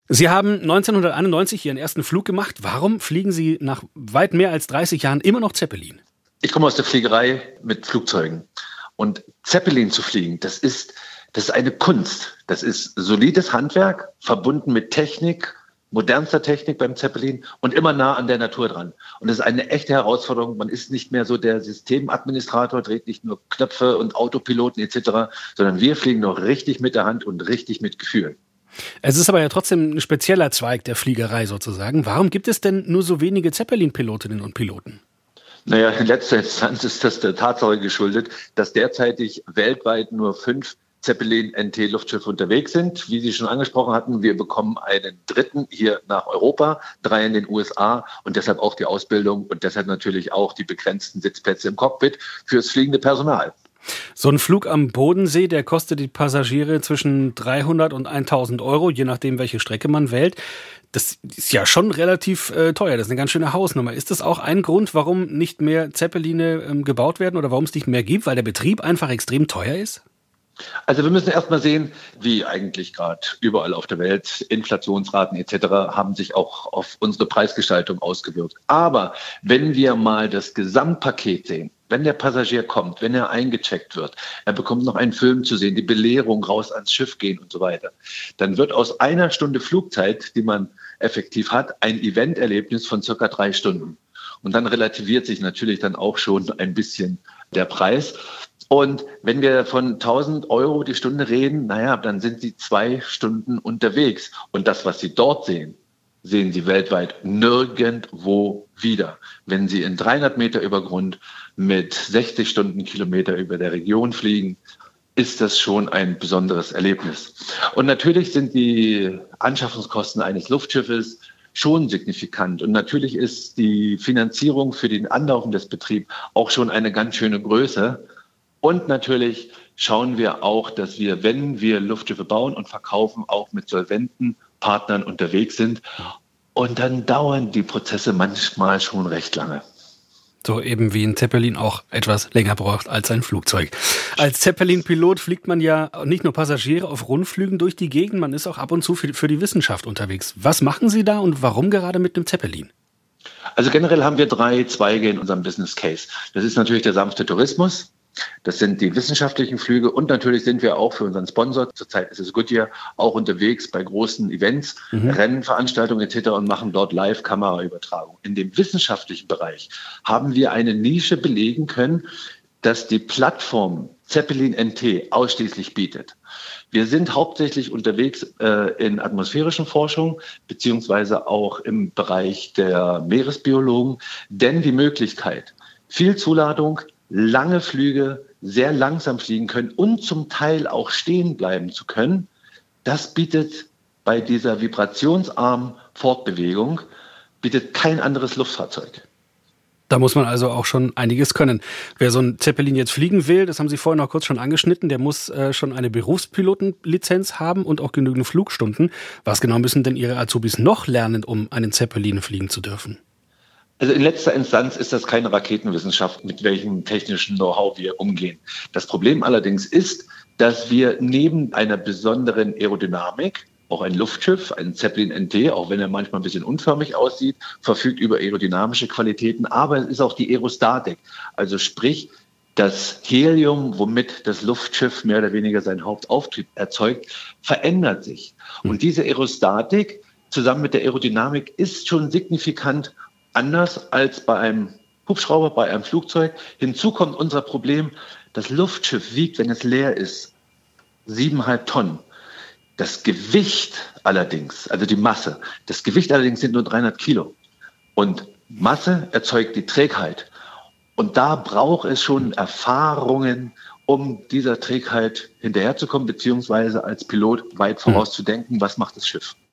Sie haben 1991 Ihren ersten Flug gemacht. Warum fliegen Sie nach weit mehr als 30 Jahren immer noch Zeppelin? Ich komme aus der Fliegerei mit Flugzeugen. Und Zeppelin zu fliegen, das ist eine Kunst. Das ist solides Handwerk, verbunden mit Technik, modernster Technik beim Zeppelin und immer nah an der Natur dran. Und das ist eine echte Herausforderung. Man ist nicht mehr so der Systemadministrator, dreht nicht nur Knöpfe und Autopiloten etc., sondern wir fliegen noch richtig mit der Hand und richtig mit Gefühl. Es ist aber ja trotzdem ein spezieller Zweig der Fliegerei sozusagen. Warum gibt es denn nur so wenige Zeppelin-Pilotinnen und Piloten? Naja, in letzter Instanz ist das der Tatsache geschuldet, dass derzeitig weltweit nur 5 Zeppelin-NT-Luftschiffe unterwegs sind. Wie Sie schon angesprochen hatten, wir bekommen einen dritten hier nach Europa, 3 in den USA und deshalb auch die Ausbildung und deshalb natürlich auch die begrenzten Sitzplätze im Cockpit fürs fliegende Personal. So ein Flug am Bodensee, der kostet die Passagiere zwischen 300 und 1.000 Euro, je nachdem, welche Strecke man wählt. Das ist ja schon relativ teuer. Das ist eine ganz schöne Hausnummer. Ist das auch ein Grund, warum nicht mehr Zeppeline gebaut werden oder warum es nicht mehr gibt, weil der Betrieb einfach extrem teuer ist? Also wir müssen erst mal sehen, wie eigentlich gerade überall auf der Welt Inflationsraten etc. haben sich auch auf unsere Preisgestaltung ausgewirkt. Aber wenn wir mal das Gesamtpaket sehen, wenn der Passagier kommt, wenn er eingecheckt wird, er bekommt noch einen Film zu sehen, die Belehrung, raus ans Schiff gehen und so weiter, dann wird aus einer Stunde Flugzeit, die man effektiv hat, ein Eventerlebnis von circa 3 Stunden. Und dann relativiert sich natürlich dann auch schon ein bisschen der Preis. Und wenn wir von 1.000 Euro die Stunde reden, naja, dann sind Sie 2 Stunden unterwegs. Und das, was Sie dort sehen, sehen Sie weltweit nirgendwo wieder. Wenn Sie in 300 Meter über Grund mit 60 Stundenkilometer über der Region fliegen, ist das schon ein besonderes Erlebnis. Und natürlich sind die Anschaffungskosten eines Luftschiffes schon signifikant. Und natürlich ist die Finanzierung für den Anlaufen des Betriebs auch schon eine ganz schöne Größe. Und natürlich schauen wir auch, dass wir, wenn wir Luftschiffe bauen und verkaufen, auch mit solventen Partnern unterwegs sind. Und dann dauern die Prozesse manchmal schon recht lange. So eben wie ein Zeppelin auch etwas länger braucht als ein Flugzeug. Als Zeppelin-Pilot fliegt man ja nicht nur Passagiere auf Rundflügen durch die Gegend, man ist auch ab und zu für die Wissenschaft unterwegs. Was machen Sie da und warum gerade mit dem Zeppelin? Also generell haben wir 3 Zweige in unserem Business Case. Das ist natürlich der sanfte Tourismus. Das sind die wissenschaftlichen Flüge und natürlich sind wir auch für unseren Sponsor, zurzeit ist es Goodyear, auch unterwegs bei großen Events, Rennveranstaltungen etc. und machen dort Live-Kameraübertragung. In dem wissenschaftlichen Bereich haben wir eine Nische belegen können, dass die Plattform Zeppelin NT ausschließlich bietet. Wir sind hauptsächlich unterwegs in atmosphärischen Forschung beziehungsweise auch im Bereich der Meeresbiologen, denn die Möglichkeit, viel Zuladung, lange Flüge, sehr langsam fliegen können und zum Teil auch stehen bleiben zu können, das bietet bei dieser vibrationsarmen Fortbewegung, bietet kein anderes Luftfahrzeug. Da muss man also auch schon einiges können. Wer so ein Zeppelin jetzt fliegen will, das haben Sie vorhin noch kurz schon angeschnitten, der muss schon eine Berufspilotenlizenz haben und auch genügend Flugstunden. Was genau müssen denn Ihre Azubis noch lernen, um einen Zeppelin fliegen zu dürfen? Also in letzter Instanz ist das keine Raketenwissenschaft, mit welchem technischen Know-how wir umgehen. Das Problem allerdings ist, dass wir neben einer besonderen Aerodynamik, auch ein Luftschiff, ein Zeppelin NT, auch wenn er manchmal ein bisschen unförmig aussieht, verfügt über aerodynamische Qualitäten, aber es ist auch die Aerostatik. Also sprich, das Helium, womit das Luftschiff mehr oder weniger seinen Hauptauftrieb erzeugt, verändert sich. Und diese Aerostatik zusammen mit der Aerodynamik ist schon signifikant anders als bei einem Hubschrauber, bei einem Flugzeug. Hinzu kommt unser Problem, das Luftschiff wiegt, wenn es leer ist, 7,5 Tonnen. Das Gewicht allerdings, also die Masse, das Gewicht allerdings sind nur 300 Kilo. Und Masse erzeugt die Trägheit. Und da braucht es schon Erfahrungen, um dieser Trägheit hinterherzukommen, beziehungsweise als Pilot weit vorauszudenken, was macht das Schiff.